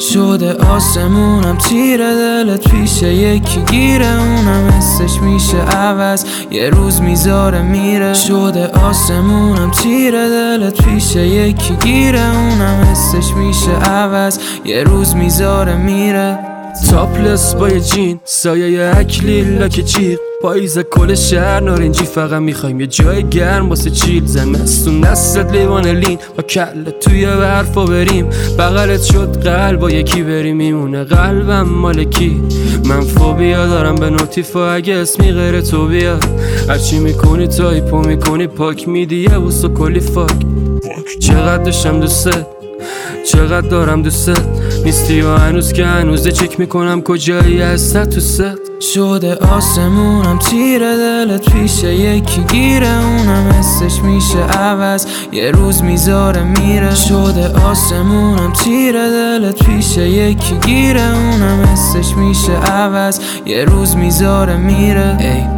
شده آسمونم تیره دلت پیشه یکی گیره اونم حسش میشه عوض یه روز میذاره میره شده آسمونم تیره دلت پیشه یکی گیره اونم حسش میشه عوض یه روز میذاره میره تاپلس با یه جین سایه اکلیل لاک جیغ پاییز کل شهر نارنجی فقط میخوایم یه جای گرم واسه چیل زمستون نستت لیوان لین با کله توی برفا بریم بغلت شد قلب با یکی بریم میمونه قلبم مالکی من فوبیا دارم به نوتیفا اگه اسمی غیر تو بیاد هرچی میکنی تایپو میکنی پاک میدی یه بوسو کلی فاک چقدر داشتم دوست چقدر دارم دوست نیستی و هنوز که هنوزه چک میکنم کجایی هسته تو ست شده آسمونم تیره دلت پیشه یکی گیره اونم حسش میشه عوض یه روز میذاره میره شده آسمونم تیره دلت پیشه یکی گیره اونم حسش میشه عوض یه روز میذاره میره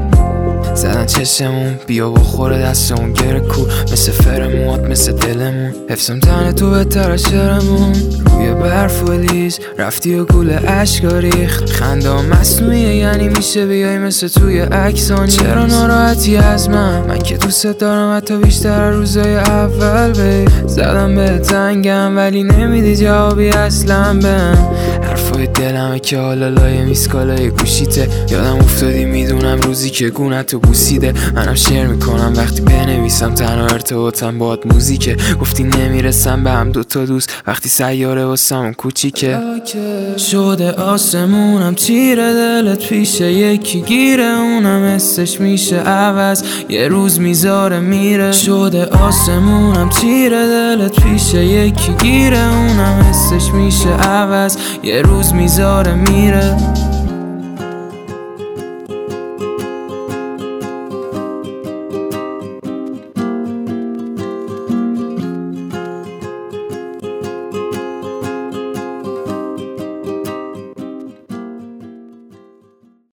زدن چشمون بیا بخوره دستمون گره کو مثل فرموات مثل دلمون حفظم تنه تو بهتر از شرمون روی برف و لیز رفتی و گول عشقا ریخت خنده مصنوعیه یعنی میشه بیای مثل توی عکسانی چرا ناراحتی از من که دوست دارم حتی بیشتر روزای اول زدم به تنگم ولی نمیدی جوابی اصلا بهم حرفای دلمه که حالا لای میسکالای گوشیته یادم افتادی میدونم روزی که گونتو بوسیده منم شعر میکنم وقتی بنویسم تنها ارتباطم باهات موزیکه گفتی نمیرسم به هم دوتا دوست وقتی سیاره واسمون کوچیکه شده آسمونم تیره دلت پیشه یکی گیره اونم حسش میشه عوض یه روز میذاره میره شده آسمونم تیره دلت پیشه یکی گیره اونم حسش میشه عوض یه روز میذاره میره